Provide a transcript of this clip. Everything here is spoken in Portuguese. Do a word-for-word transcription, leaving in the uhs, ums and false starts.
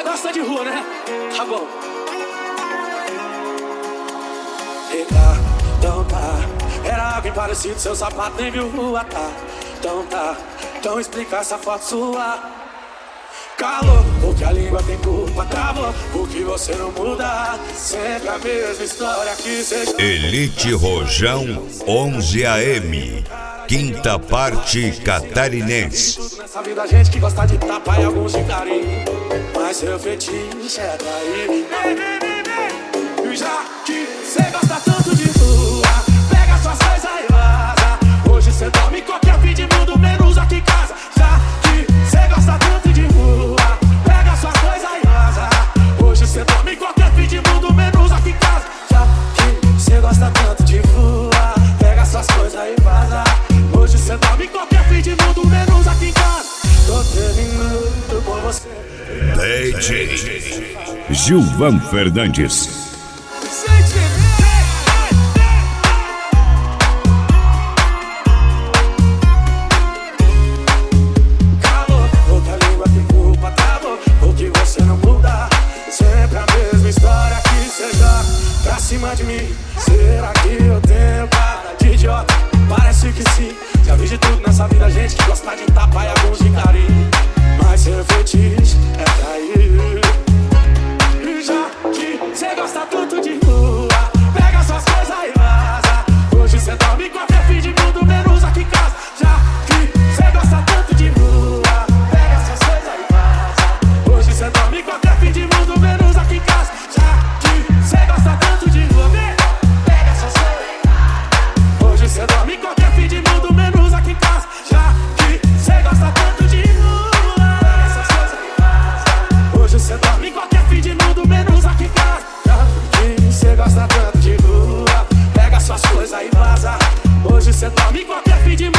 gosta de rua, né? Tá bom. Eita, então tá. Era alguém parecido, seu sapato nem viu rua, tá? Então tá, então explica essa foto sua. Calou, porque a língua tem culpa, travou, porque você não muda. Sempre a mesma história que você... Elite Rojão onze A M, quinta parte catarinense. Nessa vida a gente que gosta de tapa e alguns de carinho, mas seu fetiche é trair. Já que cê gosta tanto de rua, pega suas coisas e vaza. Hoje cê dorme em qualquer fim de mundo, menos aqui em casa. Já que cê gosta tanto de rua, pega suas coisas e vaza. Hoje cê dorme em qualquer fim de mundo, menos aqui em casa. Já que cê gosta tanto de rua, pega suas coisas e vaza. Hoje cê dorme em qualquer fim de mundo, menos aqui em casa. Tô terminando com você. D J Gilvan Fernandes. Calou, outra língua que culpa, travou, porque você não muda. Sempre a mesma história que cê joga pra cima de mim. Será que eu tenho cara de idiota? Parece que sim. Já vi de tudo nessa vida, gente que gosta de tapa e alguns de carinho, mas seu fetiche é trair. Já que cê gosta tanto de rua, pega suas coisas e vaza. Hoje cê dorme em qualquer fim de mundo, menos aqui em casa. Já que cê gosta tanto de rua, pega suas coisas e vaza. Hoje cê dorme em qualquer fim de mundo, menos aqui em casa. Já que cê gosta tanto de rua, pega suas coisas e vaza. Hoje cê dorme em qualquer fim de mundo, menos aqui em casa. Já que cê gosta tanto de rua, pega suas coisas e vaza. Hoje cê dorme em qualquer fim de mundo, menos aqui em casa. Já que cê gosta tanto de rua, pega suas coisas e vaza. Hoje cê dorme em qualquer fim de mundo.